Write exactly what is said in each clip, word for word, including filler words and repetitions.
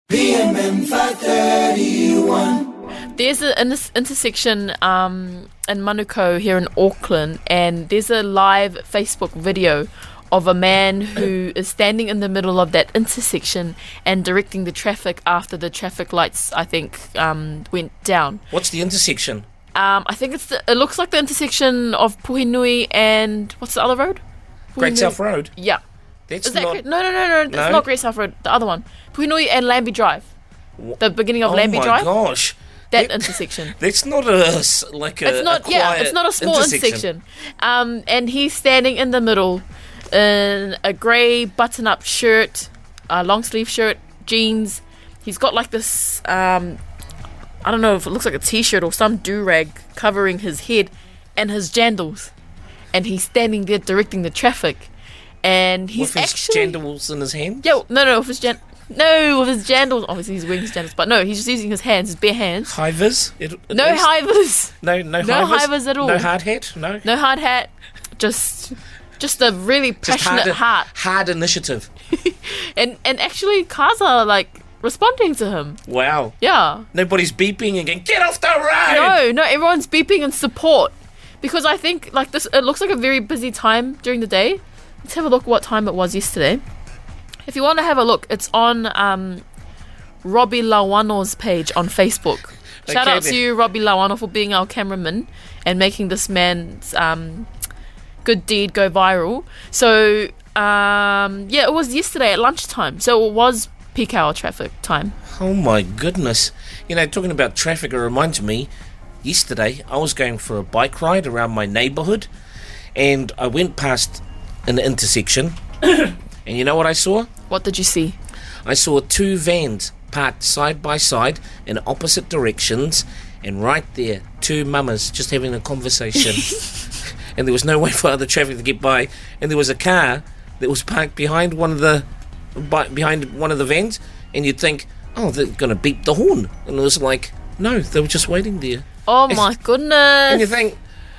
B M M five thirty-one. There's an inter- intersection um, in Manukau here in Auckland, and there's a live Facebook video of a man who is standing in the middle of that intersection and directing the traffic after the traffic lights, I think, um, went down. What's the intersection? Um, I think it's the, it looks like the intersection of Puhinui and what's the other road? Great Puhinui. South Road? Yeah. That's Is that not... correct? No, no, no, no. That's No? not Great South Road. The other one. Puhinui and Lambie Drive. Wha- The beginning of oh Lambie my Drive. gosh. That That- intersection. That's not a, s- like a It's not, a yeah, quiet it's not a small intersection. Um, and he's standing in the middle in a grey button-up shirt, a long-sleeve shirt, jeans. He's got like this, um, I don't know if it looks like a t-shirt or some do-rag covering his head and his jandals. And he's standing there directing the traffic. And he's With his actually... jandals in his hand? Yo, no, no, with his jan- No, with his jandals. Obviously, he's wearing his jandals, but no, he's just using his hands, his bare hands. Hivers? It- at No least? hivers. No, no, No hivers? hivers at all. No hard hat? No? No hard hat. Just, just a really Just passionate hard, heart. hard initiative. And and actually, cars are like responding to him. Wow. Yeah. Nobody's beeping and going, get off the road! No, no, everyone's beeping in support because I think like this. It looks like a very busy time during the day. Let's have a look what time it was yesterday. If you want to have a look, it's on um, Robbie Lawano's page on Facebook. Shout Okay, out to then. you, Robbie Lawano, for being our cameraman and making this man's um, good deed go viral. So, um, yeah, it was yesterday at lunchtime. So it was peak hour traffic time. Oh my goodness. You know, talking about traffic, it reminds me, yesterday I was going for a bike ride around my neighbourhood and I went past an intersection and you know what I saw? What did you see? I saw two vans parked side by side in opposite directions, and right there, two mamas just having a conversation. And there was no way for other traffic to get by. And there was a car that was parked behind one of the by, behind one of the vans, and you'd think, oh, they're going to beep the horn. And it was like, no, they were just waiting there. Oh my goodness. And you think,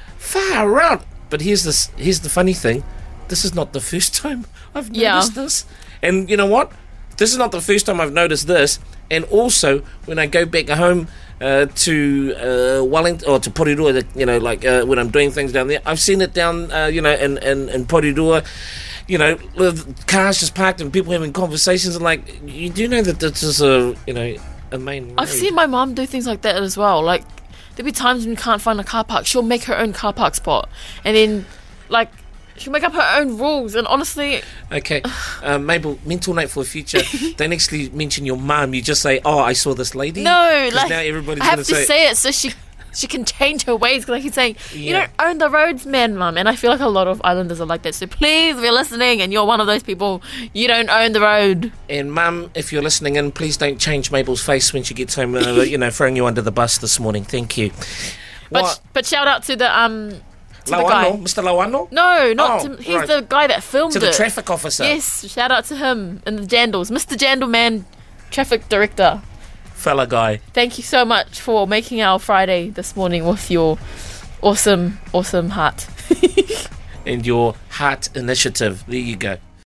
far out. But here's this. Here's the funny thing. This is not the first time I've Yeah. noticed this. And you know what? This is not the first time I've noticed this. And also, when I go back home uh, to uh, Wellington, or to Porirua, you know, like uh, when I'm doing things down there, I've seen it down, uh, you know, in, in, in Porirua, you know, with cars just parked and people having conversations. And like, you do know that this is a, you know, a main road. I've seen my mum do things like that as well. Like, there'll be times when you can't find a car park. She'll make her own car park spot. And then, like, she'll make up her own rules. And honestly... Okay, uh, Mabel, mental note for the future. Don't actually mention your mum. You just say, oh, I saw this lady. No, 'Cause like, now everybody's I have going to say, say it so she she can change her ways. Because I keep saying, you Yeah. don't own the roads, man, mum. And I feel like a lot of islanders are like that. So please, if you're listening and you're one of those people, you don't own the road. and mum, if you're listening in, please don't change Mabel's face when she gets home, uh, you know, throwing you under the bus this morning. Thank you. But What? but shout out to the... um. To the Lawano? guy. Mister Lawano? No, not Oh, to, he's right. the guy that filmed To the it. traffic officer. Yes, shout out to him and the Jandals. Mister Jandalman, traffic director. Fella guy. Thank you so much for making our Friday this morning with your awesome, awesome heart. And your heart initiative. There you go.